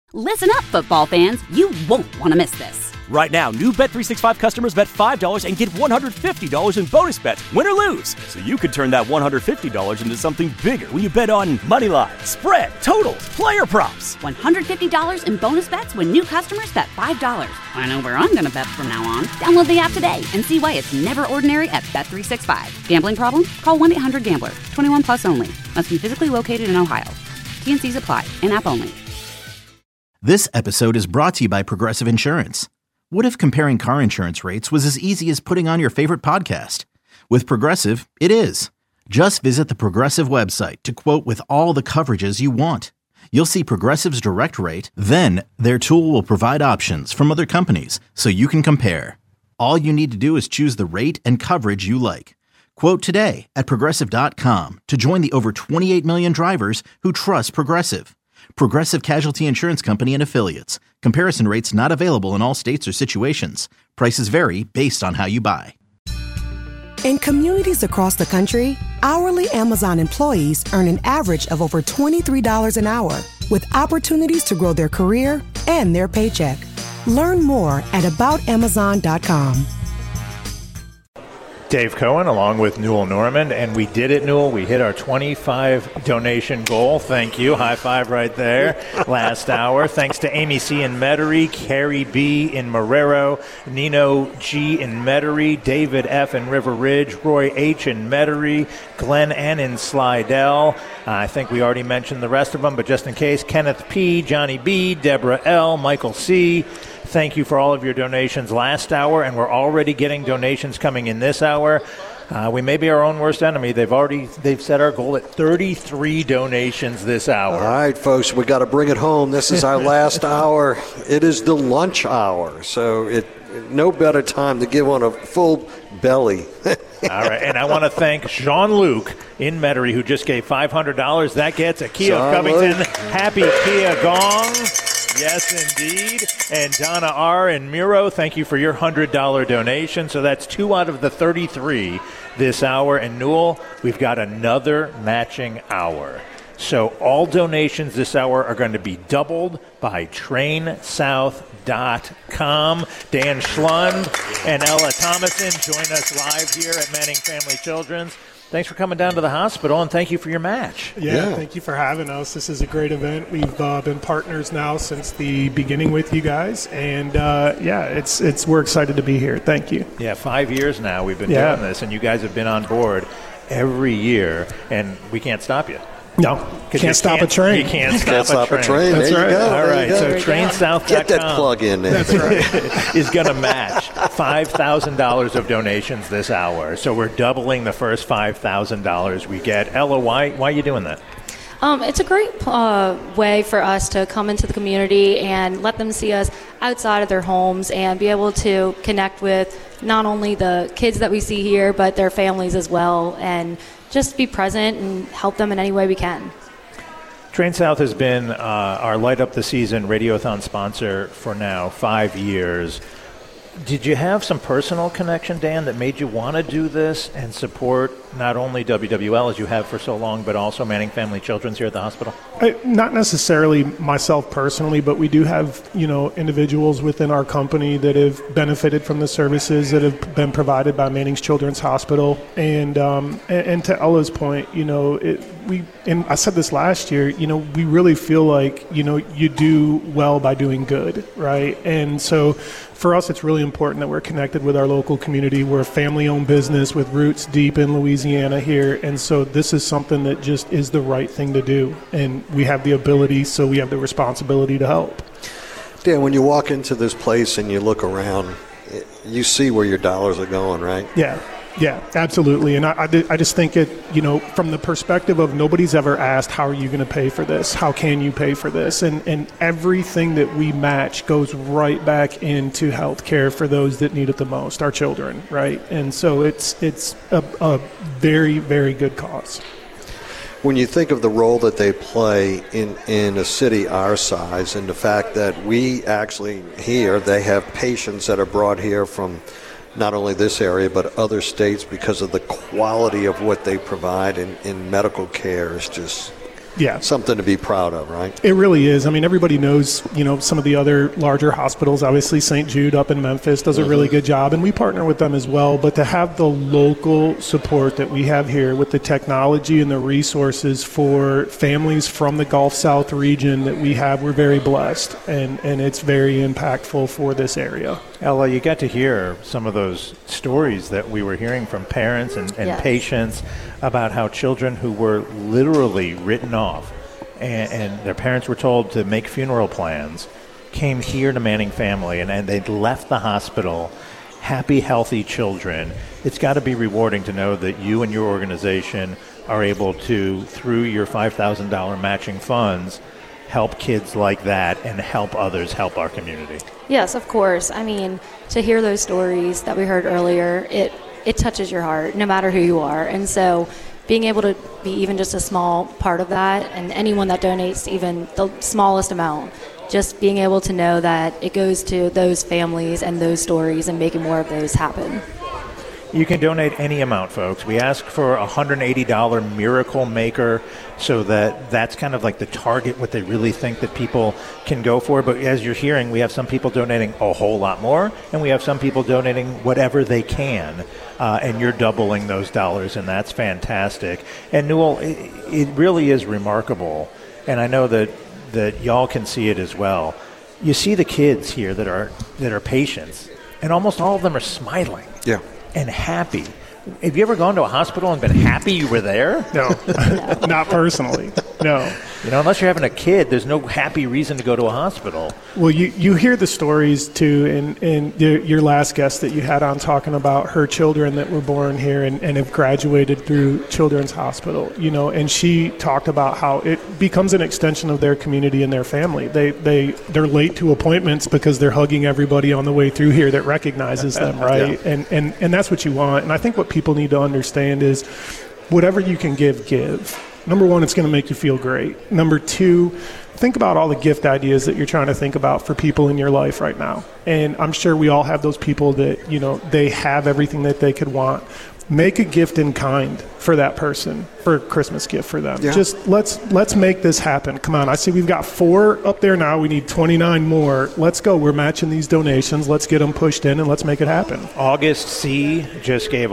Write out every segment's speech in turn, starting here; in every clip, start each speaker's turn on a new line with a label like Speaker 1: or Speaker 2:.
Speaker 1: Listen up, football fans. You won't want to miss this.
Speaker 2: Right now, new Bet365 customers bet $5 and get $150 in bonus bets, win or lose. So you could turn that $150 into something bigger when you bet on money line, spread, totals, player props.
Speaker 1: $150 in bonus bets when new customers bet $5. I know where I'm going to bet from now on. Download the app today and see why it's never ordinary at Bet365. Gambling problem? Call 1-800-GAMBLER. 21 plus only. Must be physically located in Ohio. T&Cs apply. In-app only.
Speaker 3: This episode is brought to you by Progressive Insurance. What if comparing car insurance rates was as easy as putting on your favorite podcast? With Progressive, it is. Just visit the Progressive website to quote with all the coverages you want. You'll see Progressive's direct rate, then their tool will provide options from other companies so you can compare. All you need to do is choose the rate and coverage you like. Quote today at Progressive.com to join the over 28 million drivers who trust Progressive. Progressive Casualty Insurance Company and Affiliates. Comparison rates not available in all states or situations. Prices vary based on how you buy.
Speaker 4: In communities across the country, hourly Amazon employees earn an average of over $23 an hour, with opportunities to grow their career and their paycheck. Learn more at aboutamazon.com.
Speaker 5: Dave Cohen along with Newell Norman, and we did it, Newell. We hit our 25 donation goal. Thank you. High five right there. Last hour. Thanks to Amy C. in Metairie, Carrie B. in Marrero, Nino G. in Metairie, David F. in River Ridge, Roy H. in Metairie, Glenn N. in Slidell. I think we already mentioned the rest of them, but just in case, Kenneth P., Johnny B., Deborah L., Michael C., thank you for all of your donations last hour, and we're already getting donations coming in this hour. We may be our own worst enemy. They've set our goal at 33 donations this hour.
Speaker 6: All right, folks, we got to bring it home. This is our last hour. It is the lunch hour, so no better time to give one a full belly.
Speaker 5: All right, and I want to thank Jean-Luc in Metairie, who just gave $500. That gets a Kia of Covington. Happy Kia Gong. Yes, indeed. And Donna R. and Miro, thank you for your $100 donation. So that's 2 out of the 33 this hour. And Newell, we've got another matching hour. So all donations this hour are going to be doubled by TrainSouth.com. Dan Schlund and Ella Thomason join us live here at Manning Family Children's. Thanks for coming down to the hospital, and thank you for your match.
Speaker 7: Yeah, thank you for having us. This is a great event. We've been partners now since the beginning with you guys, and we're excited to be here. Thank you.
Speaker 5: Yeah, 5 years now we've been doing this, and you guys have been on board every year, and we can't stop you.
Speaker 7: No, can't stop a train.
Speaker 5: You can't stop a train.
Speaker 7: That's
Speaker 6: there
Speaker 7: right.
Speaker 6: You go.
Speaker 5: All right, so
Speaker 6: go.
Speaker 5: TrainSouth.com
Speaker 6: Get that plug in there.
Speaker 7: That's right.
Speaker 5: is going to match $5,000 of donations this hour. So we're doubling the first $5,000 we get. Ella, why are you doing that?
Speaker 8: It's a great way for us to come into the community and let them see us outside of their homes and be able to connect with not only the kids that we see here, but their families as well, and just be present and help them in any way we can.
Speaker 5: Train South has been our Light Up the Season Radiothon sponsor for now 5 years. Did you have some personal connection, Dan, that made you want to do this and support not only WWL as you have for so long, but also Manning Family Children's here at the hospital?
Speaker 7: Not necessarily myself personally, but we do have, individuals within our company that have benefited from the services that have been provided by Manning's Children's Hospital. And to Ella's point, I said this last year, we really feel like, you do well by doing good, right? And so for us, it's really important that we're connected with our local community. We're a family-owned business with roots deep in Louisiana here, and so this is something that just is the right thing to do. And we have the ability, so we have the responsibility to help.
Speaker 6: Dan, when you walk into this place and you look around, you see where your dollars are going, right?
Speaker 7: Yeah, absolutely. And I just think from the perspective of nobody's ever asked, how are you going to pay for this? How can you pay for this? And everything that we match goes right back into health care for those that need it the most, our children, right? And so it's a very, very good cause.
Speaker 6: When you think of the role that they play in a city our size, and the fact that we actually here, they have patients that are brought here from not only this area but other states because of the quality of what they provide in medical care is just something to be proud of, right?
Speaker 7: It really is. I mean, everybody knows, some of the other larger hospitals. Obviously, St. Jude up in Memphis does a really good job, and we partner with them as well. But to have the local support that we have here with the technology and the resources for families from the Gulf South region that we have, we're very blessed, and it's very impactful for this area.
Speaker 5: Ella, you got to hear some of those stories that we were hearing from parents and patients about how children who were literally written off and their parents were told to make funeral plans came here to Manning Family and they'd left the hospital happy, healthy children. It's got to be rewarding to know that you and your organization are able to, through your $5,000 matching funds, help kids like that and help others, help our community.
Speaker 8: Yes, of course. I mean, to hear those stories that we heard earlier, it touches your heart, no matter who you are. And so being able to be even just a small part of that, and anyone that donates even the smallest amount, just being able to know that it goes to those families and those stories and making more of those happen.
Speaker 5: You can donate any amount, folks. We ask for a $180 Miracle Maker, so that's kind of like the target, what they really think that people can go for. But as you're hearing, we have some people donating a whole lot more, and we have some people donating whatever they can, and you're doubling those dollars, and that's fantastic. And Newell, it really is remarkable, and I know that y'all can see it as well. You see the kids here that are patients, and almost all of them are smiling.
Speaker 6: Yeah.
Speaker 5: And happy. Have you ever gone to a hospital and been happy you were there?
Speaker 7: No, not personally. No.
Speaker 5: Unless you're having a kid, there's no happy reason to go to a hospital.
Speaker 7: Well, you hear the stories, too, and your last guest that you had on talking about her children that were born here and have graduated through Children's Hospital, and she talked about how it becomes an extension of their community and their family. They're late to appointments because they're hugging everybody on the way through here that recognizes them, right? Yeah. And that's what you want. And I think what people need to understand is whatever you can give. Number one, it's going to make you feel great. Number two, think about all the gift ideas that you're trying to think about for people in your life right now. And I'm sure we all have those people that, they have everything that they could want. Make a gift in kind for that person, for a Christmas gift for them. Yeah. Just let's make this happen. Come on, I see we've got 4 up there now. We need 29 more. Let's go. We're matching these donations. Let's get them pushed in and let's make it happen.
Speaker 5: August C. just gave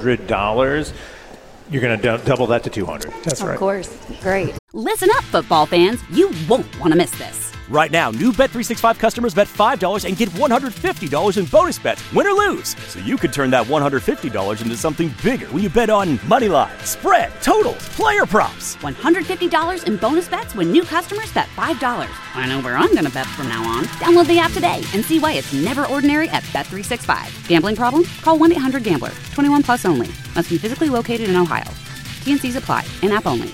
Speaker 5: $100. You're going to double that to $200.
Speaker 7: That's right.
Speaker 8: Of course. Great.
Speaker 1: Listen up, football fans. You won't want to miss this.
Speaker 2: Right now, new Bet365 customers bet $5 and get $150 in bonus bets, win or lose. So you could turn that $150 into something bigger when you bet on money line, spread, totals, player props.
Speaker 1: $150 in bonus bets when new customers bet $5. I know where I'm going to bet from now on. Download the app today and see why it's never ordinary at Bet365. Gambling problem? Call 1-800-GAMBLER. 21 plus only. Must be physically located in Ohio. T&Cs apply. In-app only.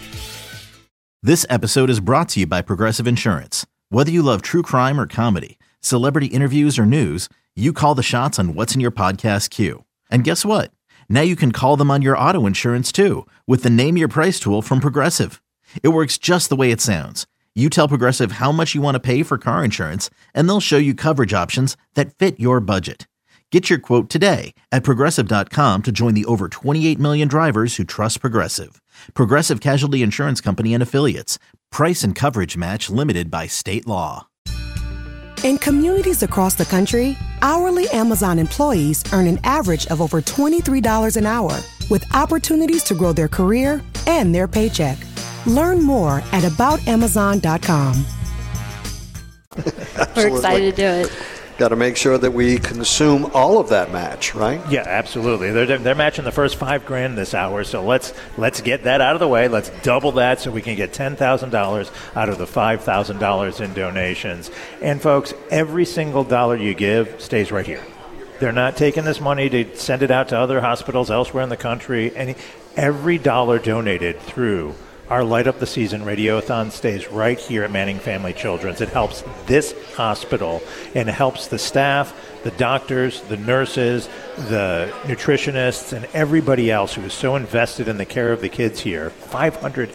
Speaker 3: This episode is brought to you by Progressive Insurance. Whether you love true crime or comedy, celebrity interviews or news, you call the shots on what's in your podcast queue. And guess what? Now you can call them on your auto insurance too with the Name Your Price tool from Progressive. It works just the way it sounds. You tell Progressive how much you want to pay for car insurance, and they'll show you coverage options that fit your budget. Get your quote today at Progressive.com to join the over 28 million drivers who trust Progressive. Progressive Casualty Insurance Company and Affiliates. Price and coverage match limited by state law.
Speaker 4: In communities across the country, hourly Amazon employees earn an average of over $23 an hour, with opportunities to grow their career and their paycheck. Learn more at aboutamazon.com.
Speaker 8: We're excited to do it.
Speaker 6: Got to make sure that we consume all of that match, right?
Speaker 5: Yeah, absolutely. They're matching the first $5,000 this hour, so let's get that out of the way. Let's double that so we can get $10,000 out of the $5,000 in donations. And folks, every single dollar you give stays right here. They're not taking this money to send it out to other hospitals elsewhere in the country. And every dollar donated through our Light Up the Season Radiothon stays right here at Manning Family Children's. It helps this hospital and it helps the staff, the doctors, the nurses, the nutritionists, and everybody else who is so invested in the care of the kids here.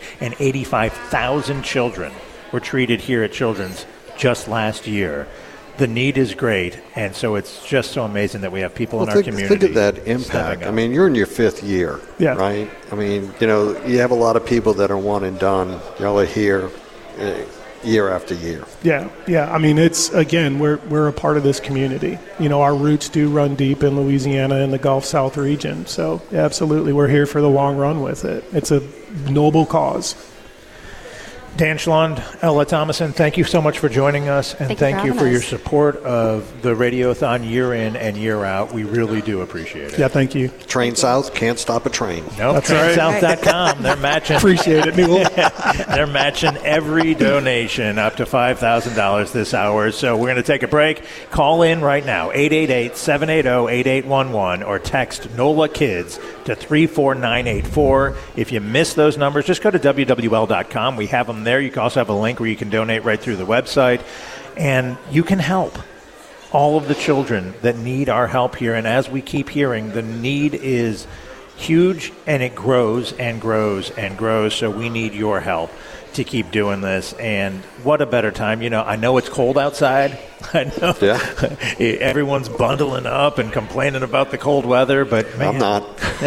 Speaker 5: 585,000 children were treated here at Children's just last year. the need is great, and so it's just so amazing that we have people in our community.
Speaker 6: Think of that impact. I mean, you're in your 5th year, right? I mean, you have a lot of people that are one and done. Y'all are here year after year.
Speaker 7: Yeah. I mean, it's, again, we're a part of this community. Our roots do run deep in Louisiana and the Gulf South region. So, absolutely, we're here for the long run with it. It's a noble cause. Dan Schlund, Ella Thomason, thank you so much for joining us, and thank you for your support of the Radiothon year in and year out. We really do appreciate it. Yeah, thank you.
Speaker 6: Train South can't stop a train.
Speaker 5: Nope, TrainSouth.com. They're matching.
Speaker 7: Appreciate it, Newell.
Speaker 5: They're matching every donation up to $5,000 this hour. So we're going to take a break. Call in right now, 888-780-8811, or text NOLA Kids to 34984. If you miss those numbers, just go to WWL.com. We have them there. You can also have a link where you can donate right through the website, and you can help all of the children that need our help here. And as we keep hearing, the need is huge, and it grows and grows and grows. So we need your help to keep doing this. And what a better time. I know it's cold outside. I know everyone's bundling up and complaining about the cold weather, but man,
Speaker 6: I'm not.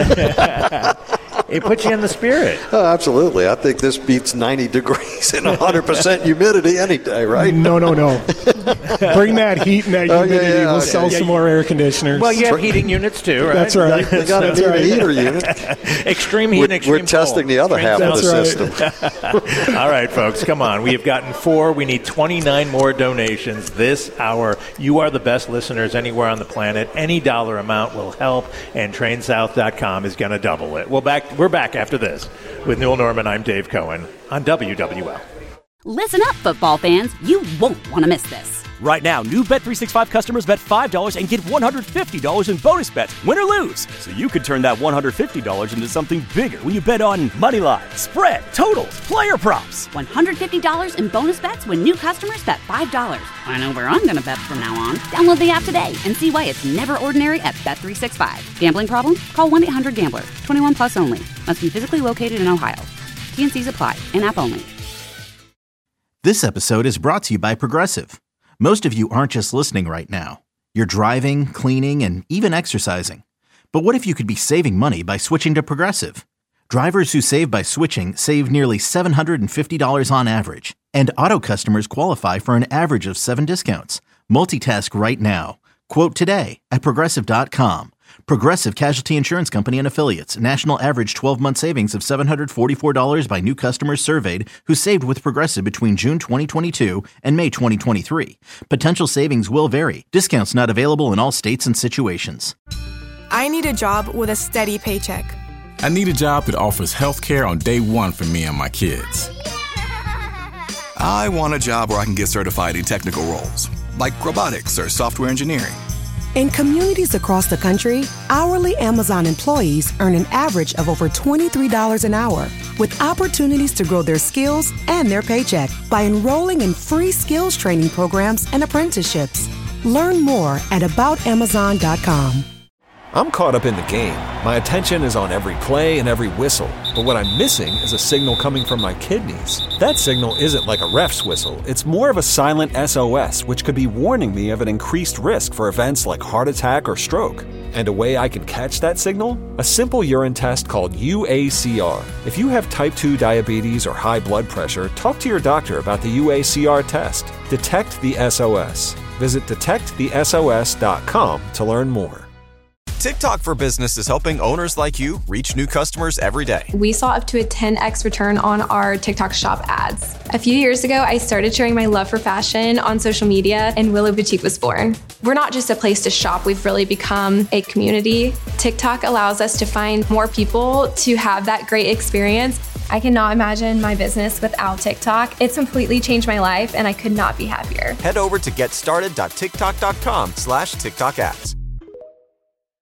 Speaker 5: It puts you in the spirit.
Speaker 6: Oh, absolutely. I think this beats 90 degrees and 100% humidity any day, right?
Speaker 7: No. Bring that heat and that humidity. We'll sell some more air conditioners.
Speaker 5: Well, you have heating units too, right?
Speaker 7: That's right.
Speaker 6: They got to need a heater unit.
Speaker 5: Extreme heat and extreme
Speaker 6: We're testing the other half of the system.
Speaker 5: All right, folks, come on. We have gotten 4. We need 29 more donations this hour. You are the best listeners anywhere on the planet. Any dollar amount will help, and TrainSouth.com is going to double it. We're back after this. With Newell Norman, I'm Dave Cohen on WWL.
Speaker 1: Listen up, football fans. You won't want to miss this.
Speaker 2: Right now, new Bet365 customers bet $5 and get $150 in bonus bets, win or lose. So you could turn that $150 into something bigger when you bet on money line, spread, totals, player props.
Speaker 1: $150 in bonus bets when new customers bet $5. I know where I'm going to bet from now on. Download the app today and see why it's never ordinary at Bet365. Gambling problem? Call 1-800-GAMBLER. 21 plus only. Must be physically located in Ohio. T&Cs apply. In-app only.
Speaker 3: This episode is brought to you by Progressive. Most of you aren't just listening right now. You're driving, cleaning, and even exercising. But what if you could be saving money by switching to Progressive? Drivers who save by switching save nearly $750 on average. And auto customers qualify for an average of 7 discounts. Multitask right now. Quote today at Progressive.com. Progressive Casualty Insurance Company and Affiliates. National average 12-month savings of $744 by new customers surveyed who saved with Progressive between June 2022 and May 2023. Potential savings will vary. Discounts not available in all states and situations.
Speaker 9: I need a job with a steady paycheck.
Speaker 10: I need a job that offers health care on day one for me and my kids.
Speaker 11: I want a job where I can get certified in technical roles, like robotics or software engineering.
Speaker 4: In communities across the country, hourly Amazon employees earn an average of over $23 an hour, with opportunities to grow their skills and their paycheck by enrolling in free skills training programs and apprenticeships. Learn more at aboutamazon.com.
Speaker 12: I'm caught up in the game. My attention is on every play and every whistle. But what I'm missing is a signal coming from my kidneys. That signal isn't like a ref's whistle. It's more of a silent SOS, which could be warning me of an increased risk for events like heart attack or stroke. And a way I can catch that signal? A simple urine test called UACR. If you have type 2 diabetes or high blood pressure, talk to your doctor about the UACR test. Detect the SOS. Visit detectthesos.com to learn more.
Speaker 13: TikTok for Business is helping owners like you reach new customers every day.
Speaker 14: We saw up to a 10x return on our TikTok shop ads. A few years ago, I started sharing my love for fashion on social media, and Willow Boutique was born. We're not just a place to shop, we've really become a community. TikTok allows us to find more people to have that great experience. I cannot imagine my business without TikTok. It's completely changed my life, and I could not be happier.
Speaker 13: Head over to getstarted.tiktok.com/TikTok ads.